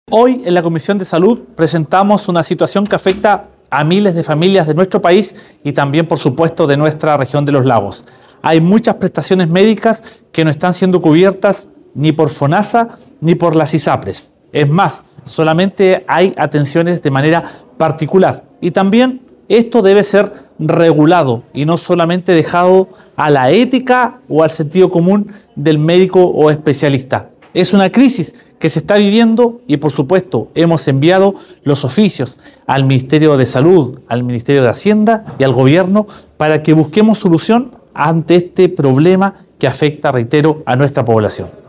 Hoy en la Comisión de Salud presentamos una situación que afecta a miles de familias de nuestro país y también, por supuesto, de nuestra región de los lagos. Hay muchas prestaciones médicas que no están siendo cubiertas ni por FONASA ni por las ISAPRES. Es más, solamente hay atenciones de manera particular. Y también esto debe ser regulado y no solamente dejado a la ética o al sentido común del médico o especialista. Es una crisis que se está viviendo y, por supuesto, hemos enviado los oficios al Ministerio de Salud, al Ministerio de Hacienda y al Gobierno para que busquemos solución ante este problema que afecta, reitero, a nuestra población.